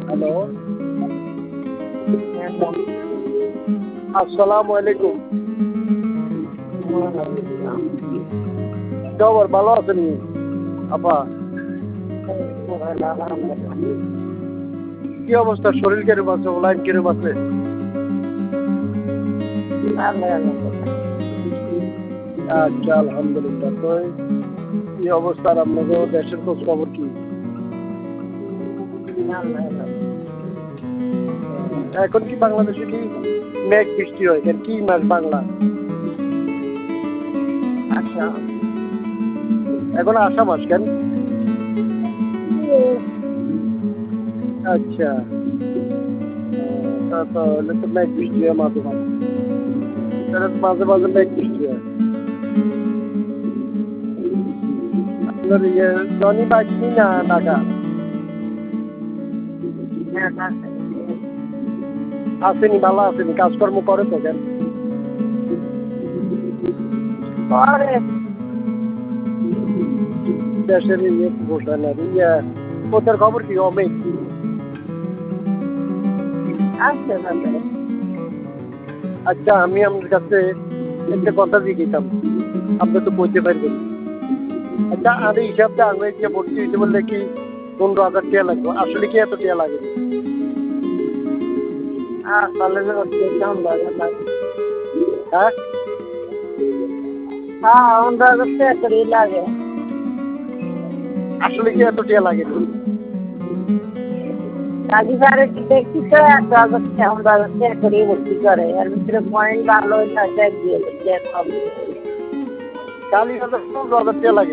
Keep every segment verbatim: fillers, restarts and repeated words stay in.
Hello, আসসালামু আলাইকুম। খবর ভালো আছেন আপা? কি অবস্থা? শরীর কিরম আছে? লাইন কিরম আছে? আচ্ছা, আলহামদুলিল্লাহ। তো কি অবস্থা আপনাদের দেশের খোঁজ খবর কি? এখন কি বাংলাদেশে কি মেঘ বৃষ্টি হয়? কেন কি মাস বাংলা? আচ্ছা, এখন আষাঢ় মাস কেন? আচ্ছা, তা তো হলে তো মেঘ বৃষ্টি হয় মাঝে মাঝে। তাহলে তো মাঝে মাঝে মেঘ বৃষ্টি হয়। আপনার ইয়ে জনি বাগনি না ঢাকা? আসেনি, ভালো আসেনি, কাজকর্ম করে তো কেন? দেশের ইয়ে বসে না ইয়ে ওদের খবর কি? অমিত আচ্ছা, আমি আপনার কাছে একটা কথা জিজ্ঞেতাম, আপনি তো বলতে পারবেন। আচ্ছা, আর এই হিসাবটা আমি যে ভর্তি হইতে বললে কি পনেরো হাজার টাকা লাগবে, আসলে কি এত টাকা লাগে? হ্যাঁ, কলেজে ভর্তি হইতে পনেরো হাজার লাগে। হ্যাঁ হ্যাঁ, পনেরো হাজার টাকা করেই লাগে। আসলে কি এত টাকা লাগে? কাজী স্যারে দেখছি তো এত হাজার টাকা পনেরো হাজার টাকা করেই ভর্তি করে, এর ভিতরে পয়েন্ট ভালো হইলে এক দিয়ে চালিশ হাজার পনেরো হাজার টাকা লাগে।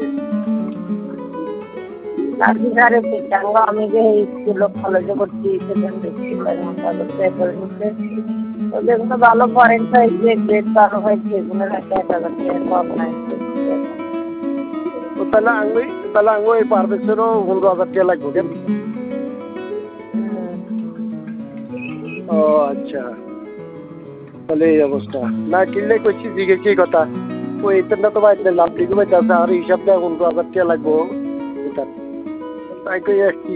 কাজী স্যারে চাঙ্গা আমি যে স্কুল কলেজে ভর্তি সেখানে দেখছি হাজার টাকা করে নিচ্ছে। তো যেগুলো ভালো পয়েন্ট হয়েছে, গ্রেড ভালো হয়েছে, এগুলো এক হাজার টাকা কম নাই। তাহলে আমি তাহলে আমি এই পার বছরও পনেরো হাজার টাকা লাগবে কেন? ও আচ্ছা, তাহলে এই অবস্থা না কিনলে করছি জিজ্ঞেস কথা ওই ইন্টারনেট তো বাইরে লাভ ঠিক আছে আর হিসাব দেয় পনেরো হাজার টাকা লাগবো তাই কই